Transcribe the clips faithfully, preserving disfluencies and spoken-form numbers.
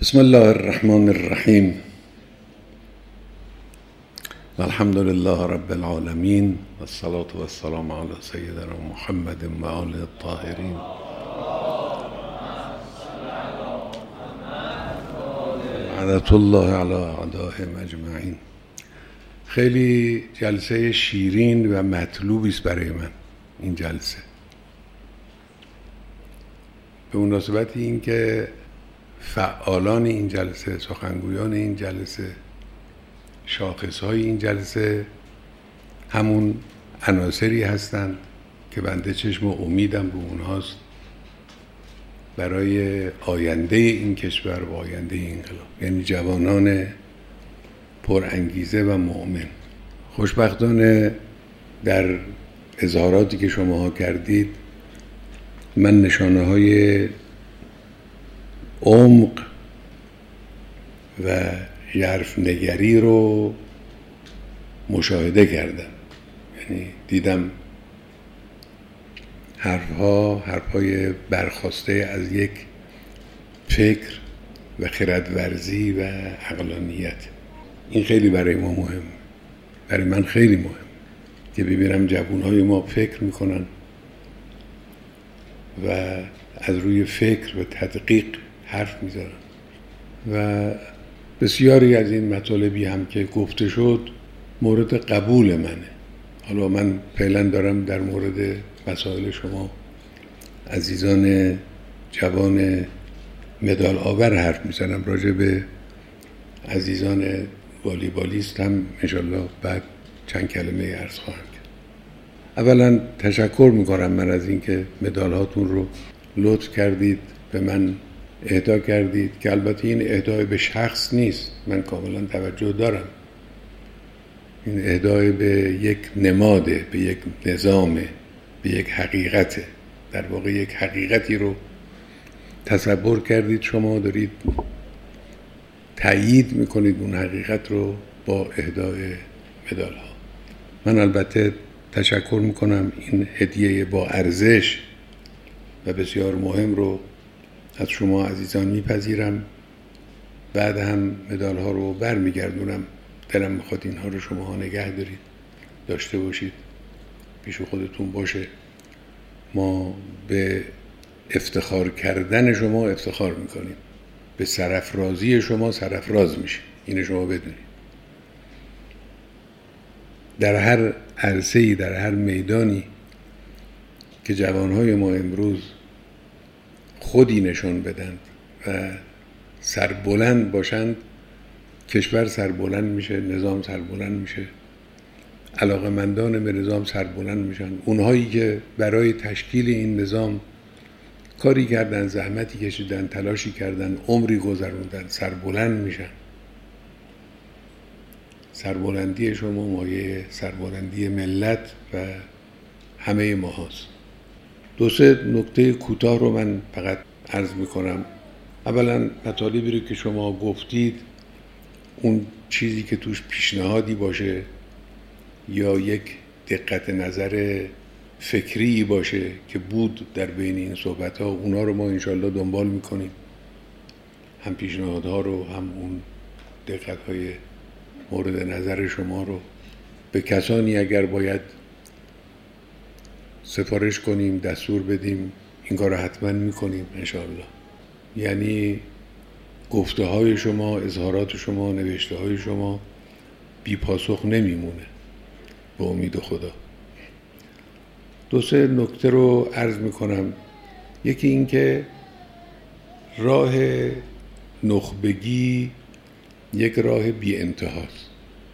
بسم الله الرحمن الرحیم الحمد لله رب العالمین والصلاة والسلام علی سیدنا محمد و آله الطاهرین. لعنة الله علی اعدائهم اجمعین. خیلی جلسه شیرین و مطلوبی است برای من این جلسه، به مناسبت این که فعالان این جلسه، سخنگویان این جلسه، شاخصهای این جلسه همون عناصری هستند که بنده چشم و امیدم به اونهاست برای آینده این کشور و آینده این انقلاب، یعنی جوانان پر انگیزه و مؤمن. خوشبختانه در اظهاراتی که شماها کردید من نشانه های عمق و ژرف نگری رو مشاهده کردم. یعنی دیدم حرفها حرفهای برخواسته از یک فکر و خردورزی و عقلانیت. این خیلی برای ما مهم، برای من خیلی مهم که ببینم جوانهای ما فکر میکنن و از روی فکر و تدقیق حرف میزنن و بسیاری از این مطالبی هم که گفته شد مورد قبول منه. حالا من فعلا دارم در مورد مسائل شما عزیزان جوان مدال آور حرف میزنم، راجع به عزیزان والیبالیست هم انشالله بعد چند کلمه عرض خواهم کرد. اولا تشکر میکنم من از اینکه مدال هاتون رو لطف کردید به من اهدا کردید، که البته این اهدای به شخص نیست، من کاملا توجه دارم، این اهدای به یک نماده، به یک نظامه، به یک حقیقته. در واقع یک حقیقتی رو تصور کردید، شما دارید تأیید میکنید اون حقیقت رو با اهدای مدال ها. من البته تشکر میکنم، این هدیه با ارزش و بسیار مهم رو از شما عزیزان میپذیرم. بعد هم مدال ها رو بر میگردونم. دلم میخواد اینها رو شما ها نگه دارید، داشته باشید، پیش خودتون باشه. ما به افتخار کردن شما افتخار میکنیم، به سرافرازی شما سرافراز میشه. اینو شما بدونید. در هر عرصه‌ای، در هر میدانی که جوانهای ما امروز خودی نشان بدن و سربلند باشند، کشور سربلند میشه، نظام سربلند میشه، علاقمندان به نظام سربلند میشن. اونهایی که برای تشکیل این نظام کاری کردن، زحمتی کشیدن، تلاشی کردن، عمری گذروندن، سربلند میشن. سربلندی شما مایه سربلندی ملت و همه ما هست. دو سه نکته کوتاه رو من فقط عرض میکنم. اولا مطالبی رو که شما گفتید، اون چیزی که توش پیشنهادی باشه یا یک دقت نظر فکری باشه که بود در بین این صحبت ها، اونا رو ما انشالله دنبال میکنیم، هم پیشنهادها رو هم اون دقت های مورد نظر شما رو به کسانی اگر باید سفارش کنیم، دستور بدیم، این کار رو حتما میکنیم انشاءالله. یعنی گفته های شما، اظهارات شما، نوشته های شما بی پاسخ نمیمونه، به امید خدا. دو سه نکته رو عرض میکنم. یکی این که راه نخبگی یک راه بی انتهاست.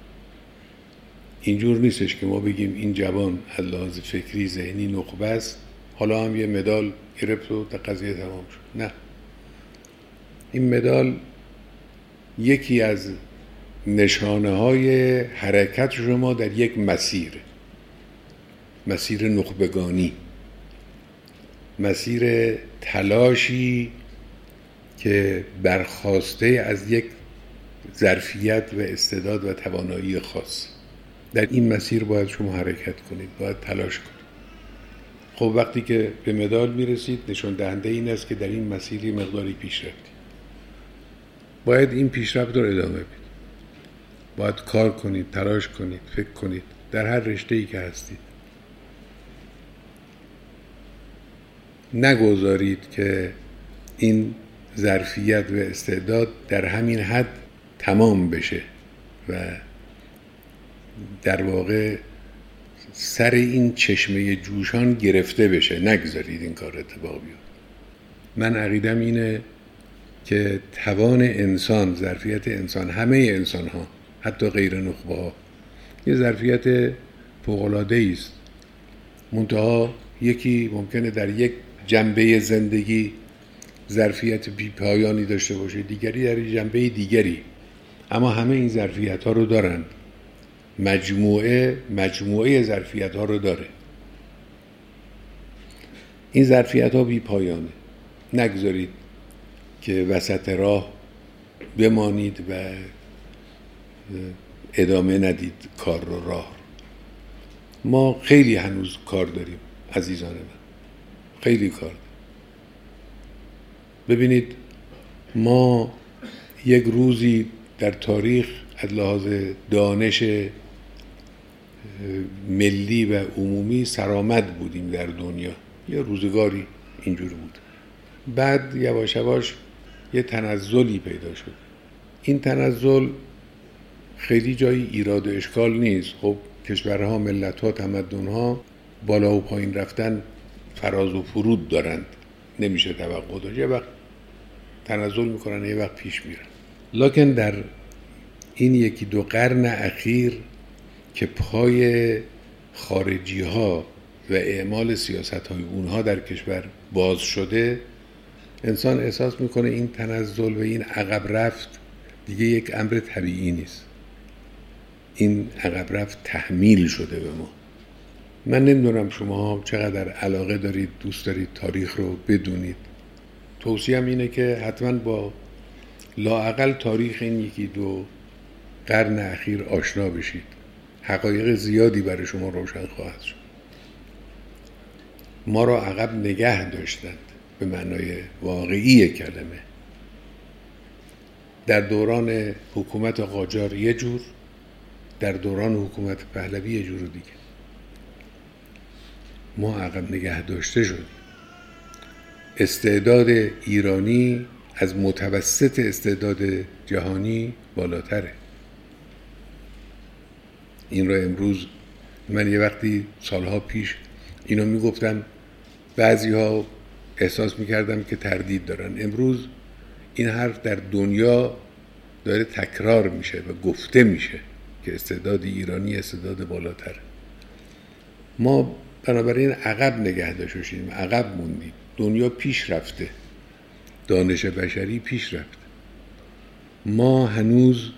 اینجور نیستش که ما بگیم این جوان از لحاظ فکری ذهنی نخبه است، حالا هم یه مدال گرفت و قضیه تمام شد. نه، این مدال یکی از نشانه های حرکت شما در یک مسیر، مسیر نخبگانی، مسیر تلاشی که برخواسته از یک ظرفیت و استعداد و توانایی خاص. در این مسیر باید شما حرکت کنید، باید تلاش کنید. خب وقتی که به مدال میرسید، نشان دهنده این است که در این مسیر مقداری پیش رفتید. باید این پیشرفت رو ادامه بدید. باید کار کنید، تلاش کنید، فکر کنید در هر رشته‌ای که هستید. نگذارید که این ظرفیت و استعداد در همین حد تمام بشه و در واقع سر این چشمه جوشان گرفته بشه. نگذارید این کار اتفاق بیفته. من عقیدم اینه که توان انسان، ظرفیت انسان، همه انسان ها حتی غیر نخبه ها یه ظرفیت فوق‌العاده است. منتها یکی ممکنه در یک جنبه زندگی ظرفیت بی پایانی داشته باشه، دیگری در جنبه دیگری، اما همه این ظرفیت ها رو دارن. مجموعه مجموعه ظرفیت ها رو داره. این ظرفیت ها بی پایانه. نگذارید که وسط راه بمانید و ادامه ندید کار رو، راه. ما خیلی هنوز کار داریم عزیزان من، خیلی کار داریم. ببینید ما یک روزی در تاریخ از لحاظ دانش ملی و عمومی سرآمد بودیم در دنیا، یه روزگاری اینجور بود. بعد یواش یواش یه تنزلی پیدا شد. این تنزل خیلی جایی ایراد و اشکال نیست. خب کشورها، ملت‌ها، تمدن‌ها بالا و پایین رفتن فراز و فرود دارند، نمیشه توقع داشت. یه وقت تنزل میکنن، یه وقت پیش میرن. لکن در این یکی دو قرن اخیر که پای خارجی ها و اعمال سیاست های اونها در کشور باز شده، انسان احساس میکنه این تنزل و این عقب رفت دیگه یک امر طبیعی نیست. این عقب رفت تحمیل شده به ما. من نمیدونم شما چقدر علاقه دارید، دوست دارید تاریخ رو بدونید. توصیهم اینه که حتما با لااقل تاریخ این یکی دو قرن اخیر آشنا بشید. حقایق زیادی برای شما روشن خواهد شد. ما را عقب نگه داشتند به معنای واقعی کلمه. در دوران حکومت قاجار یه جور، در دوران حکومت پهلوی یه جور دیگه. ما عقب نگه داشته شدیم. استعداد ایرانی از متوسط استعداد جهانی بالاتره. این را امروز من یه وقتی سالها پیش اینو میگفتم، بعضی ها احساس میکردم که تردید دارن. امروز این حرف در دنیا داره تکرار میشه و گفته میشه که استعداد ایرانی استعداد بالاتره. ما بنابراین عقب نگه داشتیم، عقب موندیم. دنیا پیش رفته، دانش بشری پیش رفته. ما هنوز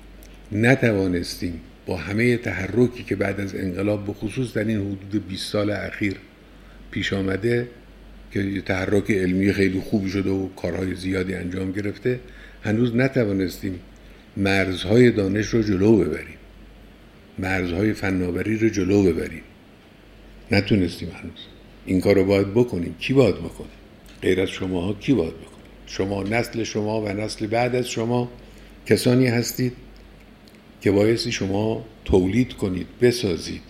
نتوانستیم با همه تحرکی که بعد از انقلاب به خصوص در این حدود بیست سال اخیر پیش آمده که تحرک علمی خیلی خوبی شده و کارهای زیادی انجام گرفته، هنوز نتوانستیم مرزهای دانش رو جلو ببریم، مرزهای فناوری رو جلو ببریم. نتونستیم هنوز. این کار رو باید بکنیم. کی باید بکنه؟ غیر از شماها کی باید بکنه؟ شما، نسل شما و نسل بعد از شما کسانی هستید که بایستی شما تولید کنید، بسازید.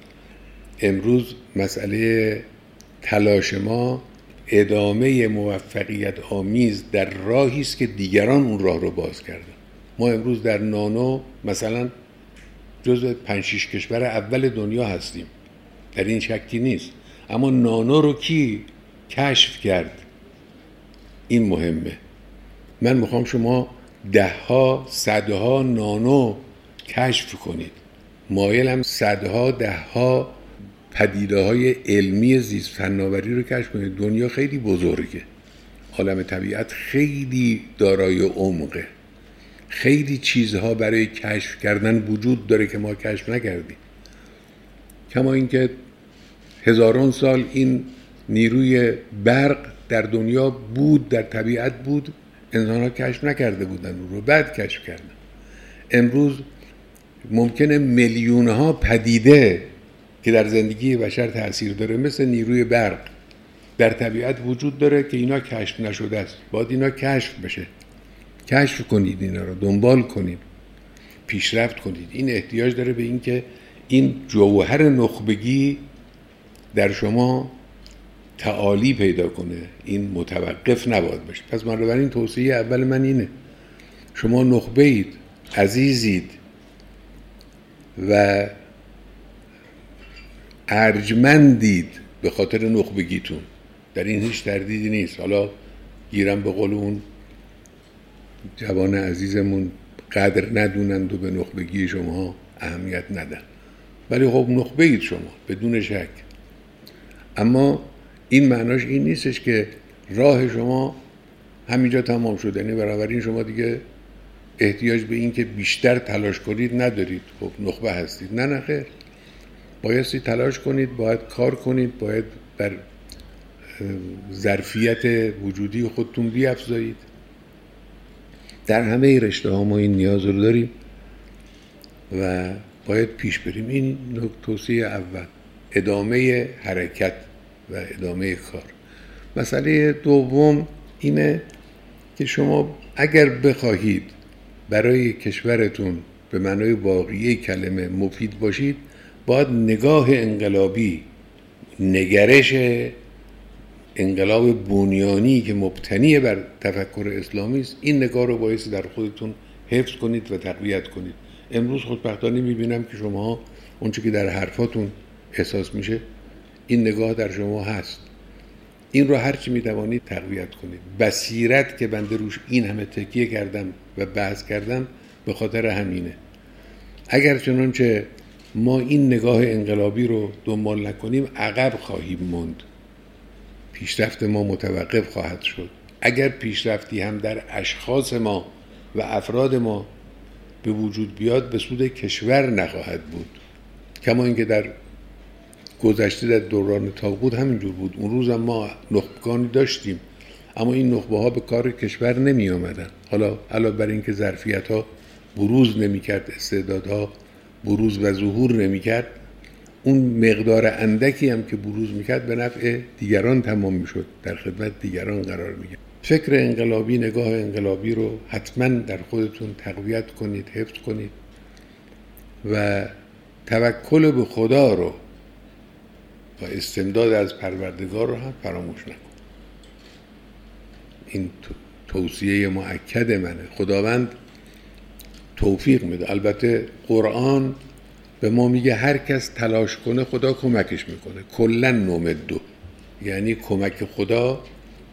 امروز مسئله تلاش ما ادامه موفقیت آمیز در راهی است که دیگران اون راه رو باز کردن. ما امروز در نانو مثلا جزو پنج شش کشور اول دنیا هستیم، در این شکی نیست. اما نانو رو کی کشف کرد؟ این مهمه. من میخوام شما ده ها صدها نانو کشف کنید. مایلم صدها ده ها پدیده های علمی زیست فناوری رو کشف کنید. دنیا خیلی بزرگه، عالم طبیعت خیلی دارای عمقه، خیلی چیزها برای کشف کردن وجود داره که ما کشف نکردیم. کما اینکه هزاران سال این نیروی برق در دنیا بود، در طبیعت بود، انسان ها کشف نکرده بودن اون رو، بعد کشف کردن. امروز ممکنه میلیون ها پدیده که در زندگی بشر تأثیر داره مثل نیروی برق در طبیعت وجود داره که اینا کشف نشده است. باید اینا کشف بشه کشف کنید، اینا رو دنبال کنید، پیشرفت کنید. این احتیاج داره به این که این جوهر نخبگی در شما تعالی پیدا کنه، این متوقف نباید بشه. پس بنابراین توصیه اول من اینه: شما نخبه اید، عزیزید و ارجمندید به خاطر نخبگیتون، در این هیچ تردیدی نیست. حالا گیرم به قول اون جوان عزیزمون قدر ندونند و به نخبگی شما اهمیت ندن، ولی خب نخبه اید شما بدون شک. اما این معناش این نیستش که راه شما همینجا تمام شده، یعنی بنابراین شما دیگه احتیاج به این که بیشتر تلاش کنید ندارید، خب نخبه هستید. نه نه خیر، بایستی تلاش کنید، باید کار کنید، باید بر ظرفیت وجودی خودتون بیافزایید. در همه رشته ها ما این نیاز رو داریم و باید پیش بریم. این توصیه اول، ادامه حرکت و ادامه کار. مسئله دوم اینه که شما اگر بخواهید برای کشورتون به معنای واقعی کلمه مفید باشید، باید نگاه انقلابی، نگرش انقلاب بنیانی که مبتنی بر تفکر اسلامی است، این نگاه رو باید در خودتون حفظ کنید و تقویت کنید. امروز خوشبختانه میبینم که شما اونچه که در حرفاتون احساس میشه، این نگاه در شما هست. این رو هرچی میتوانید تقویت کنید. بصیرت که بنده روش این همه تکیه کردم و بحث کردم به خاطر همینه. اگر چنانچه ما این نگاه انقلابی رو دنبال نکنیم، عقب خواهیم موند، پیشرفت ما متوقف خواهد شد. اگر پیشرفتی هم در اشخاص ما و افراد ما به وجود بیاد، به سود کشور نخواهد بود. کما اینکه در گذشته در دوران طاغوت همینجور بود. اون روز هم ما نخبگانی داشتیم، اما این نخبه ها به کار کشور نمی آمدن. حالا علاوه بر این که ظرفیت ها بروز نمی کرد، استعدادها بروز و ظهور نمی کرد، اون مقدار اندکی هم که بروز می کرد به نفع دیگران تمام می شد، در خدمت دیگران قرار می گرفت. فکر انقلابی، نگاه انقلابی رو حتما در خودتون تقویت کنید، حفظ کنید و توکل به خدا رو و استمداد از پروردگار رو هم فراموش نکن. این توصیه مؤکد منه. خداوند توفیق میده. البته قرآن به ما میگه هر کس تلاش کنه خدا کمکش میکنه. کلن نمدو، یعنی کمک خدا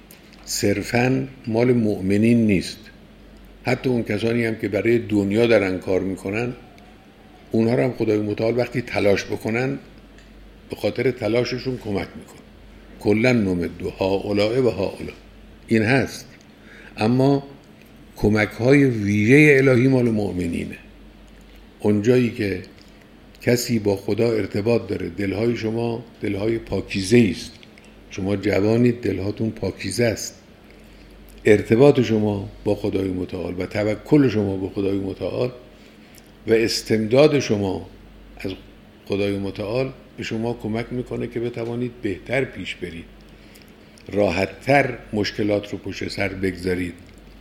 صرفاً مال مؤمنین نیست. حتی اون کسانی هم که برای دنیا دارن کار میکنن، اونها رو هم خدای متعال وقتی تلاش بکنن به خاطر تلاششون کمک میکنه. کلن نمدو هؤلاء و هؤلاء، این هست. اما کمک های ویژه الهی مال مؤمنینه. اونجایی که کسی با خدا ارتباط داره، دلهای شما دلهای پاکیزه است، شما جوانید، دلهاتون پاکیزه است، ارتباط شما با خدای متعال و توکل شما به خدای متعال و استمداد شما از خدای متعال به شما کمک میکنه که بتوانید بهتر پیش برید، راحتتر مشکلات رو پشت سر بگذارید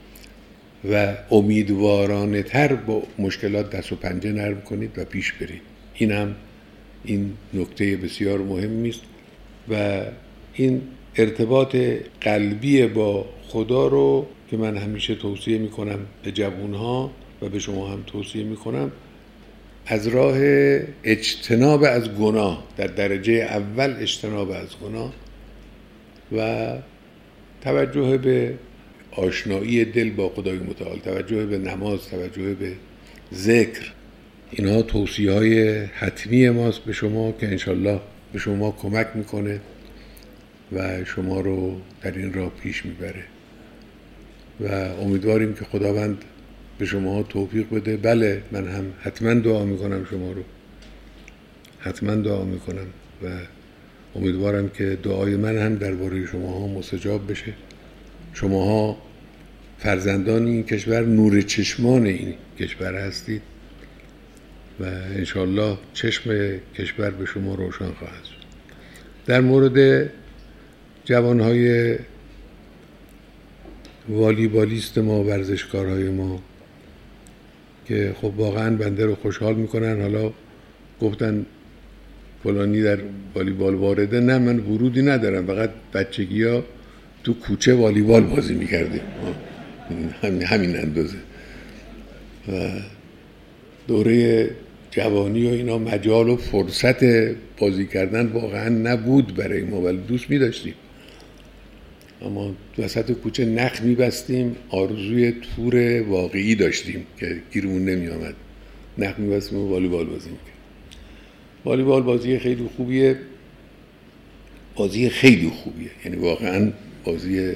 و امیدوارانه تر با مشکلات دست و پنجه نرم کنید و پیش برید. این هم این نکته بسیار مهمی است و این ارتباط قلبی با خدا رو که من همیشه توصیه میکنم به جوانها و به شما هم توصیه میکنم، از راه اجتناب از گناه، در درجه اول اجتناب از گناه و توجه به آشنایی دل با خدای متعال، توجه به نماز، توجه به ذکر. اینها توصیه های حتمی ماست به شما که انشالله به شما کمک میکنه و شما رو در این راه پیش میبره و امیدواریم که خداوند به شما توفیق بده. بله، من هم حتما دعا میکنم، شما رو حتما دعا میکنم و امیدوارم که دعای من هم درباره شماها مستجاب بشه. شماها فرزندان این کشور، نور چشمان این کشور هستید و انشالله چشم کشور به شما روشن خواهد شد. در مورد جوانهای والیبالیست ما، ورزشکارهای ما که خب واقعا بنده رو خوشحال میکنن. حالا گفتن فلانی در والیبال وارده، نه من ورودی ندارم، فقط بچگی ها تو کوچه والیبال بازی میکردیم، همین اندازه. و دوره جوانی و اینا مجال و فرصت بازی کردن واقعا نبود برای ما، ولی دوست می‌داشتیم. اما وسط کوچه نخ می‌بستیم، آرزوی تور واقعی داشتیم که گیرمون نمی‌آمد. نخ می‌بستیم و والیبال بازی می‌کردیم. والیبال بازی خیلی خوبیه، بازی خیلی خوبیه، یعنی واقعا بازی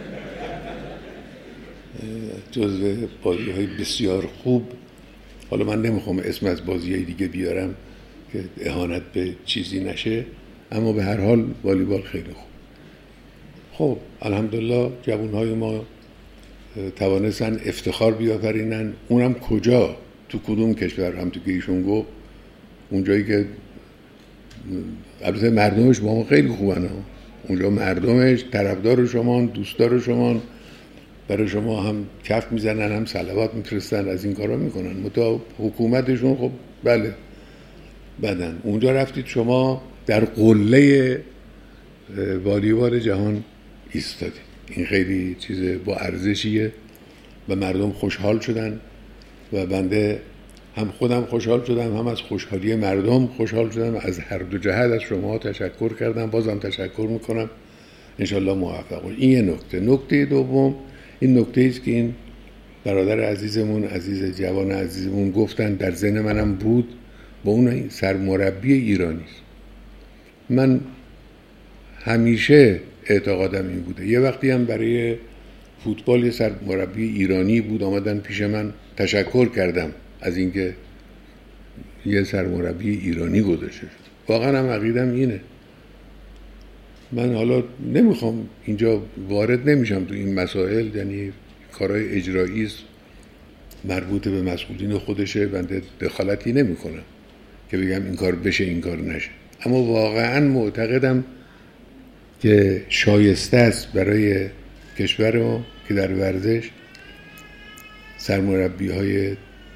جزو بازی‌های بسیار خوب. حالا من نمیخوام اسم از بازی‌های دیگه بیارم که اهانت به چیزی نشه، اما به هر حال والیبال خیلی خوب. خب الحمدلله جوانهای ما توانستن افتخار بیافرینن. اونم کجا؟ تو کدوم کشور؟ هم تو که ایشون گفت اونجایی که البته مردمش با ما خیلی خوبن، اونجا مردمش طرفدار شما، دوستدار شما، برای شما هم کف میزنن، هم صلوات میفرستن، از این کارا میکنن. متا حکومتشون خب بله بدن. اونجا رفتید شما در قله والیبال جهان ایستادید، این خیلی چیز با ارزشیه و مردم خوشحال شدن و بنده هم خودم خوشحال شدم، هم از خوشحالی مردم خوشحال شدم. از هر دو جهت از شما تشکر کردم، بازم تشکر میکنم. انشالله موفق باشید. این یه نکته. نکته دوم این نکته است که این برادر عزیزمون، عزیز جوان عزیزمون گفتن، در ذهن منم بود، با اون سرمربی ایرانی است. من همیشه اعتقادم این بوده. یه وقتی هم برای فوتبال یه سرمربی ایرانی بود، آمدن پیش من، تشکر کردم از اینکه یه سرمربی ایرانی گذاشته شد. واقعا هم عقیدم اینه. من حالا نمیخوام اینجا وارد نمیشم تو این مسائل، یعنی کارهای اجرایی است، مربوط به مسئولین خودشه، بنده دخالتی نمی کنم که بگم این کار بشه این کار نشه. اما واقعا معتقدم که شایسته است برای کشور ما که در ورزش سرمربی های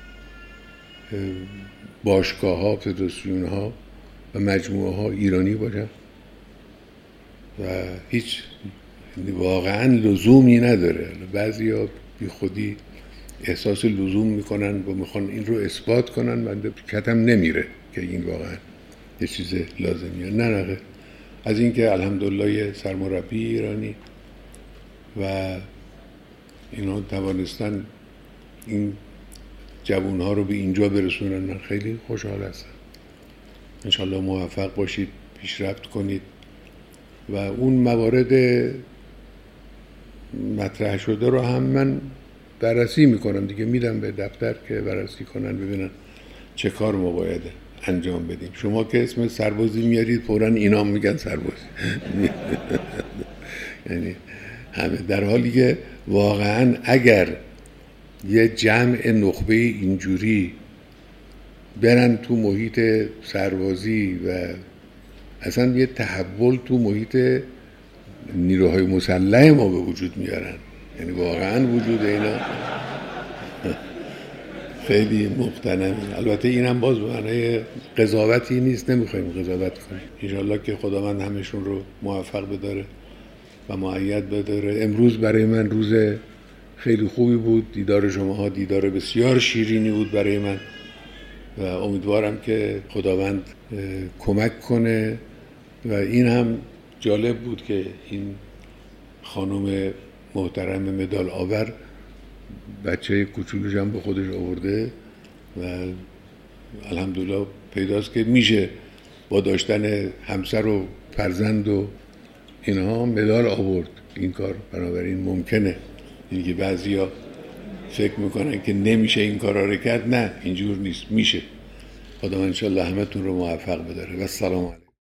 باشگاه ها، فدراسیون ها و مجموعه ها ایرانی باشن و هیچ واقعا لزومی نداره. بعضی ها بی خودی احساس لزوم میکنن و میخوان این رو اثبات کنن، بنده کتم نمیره که این واقعا یه چیز لازمیه. نه نه، از اینکه الحمدلله یه سرمربی ایرانی و اینا توانستن این جوانها رو به اینجا برسونن، من خیلی خوشحال هستم. انشالله موفق باشید، پیشرفت کنید و اون موارد مطرح شده رو هم من بررسی میکنم دیگه، میدم به دفتر که بررسی کنن، ببینن چه کار ما باید انجام بدیم. شما که اسم سربازی میارید فوراً اینا میگن سربازی یعنی همه، در حالی که واقعاً اگر یه جمع نخبه اینجوری برن تو محیط سربازی و اصلا یه تحول تو محیط نیروهای مسلح ما به وجود میارن، یعنی واقعا وجود اینا خیلی مقتنمه. البته اینم باز به معنای قضاوتی نیست، نمیخوایم قضاوت کنیم. انشالله که خداوند همشون رو موفق بداره و مؤید بداره. امروز برای من روز خیلی خوبی بود، دیدار شماها دیدار بسیار شیرینی بود برای من و امیدوارم که خداوند کمک کنه. و این هم جالب بود که این خانم محترم مدال آور بچه کوچولوش هم به خودش آورده و الحمدلله پیداست که میشه با داشتن همسر و فرزند و اینها مدال آورد. این کار بنابراین ممکنه. این که بعضیا فکر میکنن که نمیشه این کارا رو کرد، نه اینجور نیست، میشه. خدا انشالله همتون رو موفق بداره و السلام علیکم.